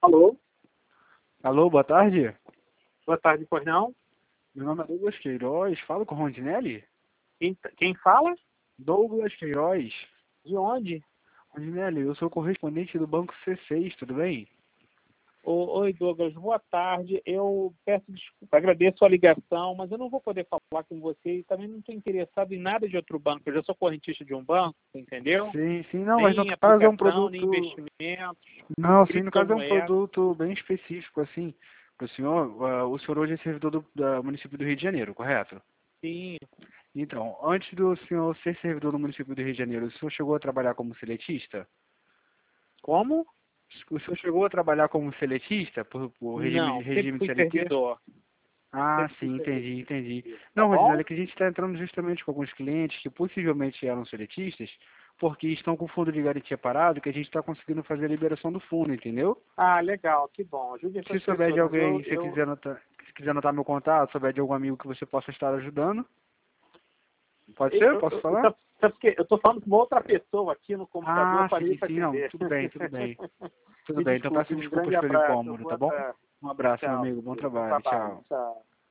Alô? Alô, boa tarde. Boa tarde, pois não? Meu nome é Douglas Queiroz. Falo com o Rondinelli? Quem fala? Douglas Queiroz. De onde? Rondinelli, eu sou correspondente do Banco C6, tudo bem? Oi, Douglas, boa tarde. Eu peço desculpa, agradeço a ligação, mas eu não vou poder falar com você e também não estou interessado em nada de outro banco. Eu já sou correntista de um banco, entendeu? Sim, sim, não, mas no Nem caso é um aplicação, nem produto... investimentos, Não, sim, no caso é um criptomoedas. produto bem específico, assim, para o senhor. O senhor hoje é servidor do município do Rio de Janeiro, correto? Sim. Então, antes do senhor ser servidor do município do Rio de Janeiro, o senhor chegou a trabalhar como seletista? Como? O senhor chegou a trabalhar como seletista por regime, Não, sempre regime de fui CLT? servidor. Ah, Sempre fui sim, servidor, entendi, entendi. tá Não, Rosina, bom? é que a gente está entrando justamente com alguns clientes que possivelmente eram seletistas, porque estão com o fundo de garantia parado, que a gente está conseguindo fazer a liberação do fundo, entendeu? Ah, legal, que bom. Ajude Se essas souber de pessoas, mas alguém, se quiser anotar meu contato, souber de algum amigo que você possa estar ajudando, pode ser? Posso falar? sabe porque eu estou falando com uma outra pessoa aqui no computador, eu Ah, parei sim, para sim, não, atender. tudo bem, tudo bem. Tudo Me bem, então peço desculpe, um desculpas grande pelo abraço, incômodo, tá boa bom? tarde. Um abraço, meu Tchau, amigo, bom bom trabalho, trabalho, tchau. tchau.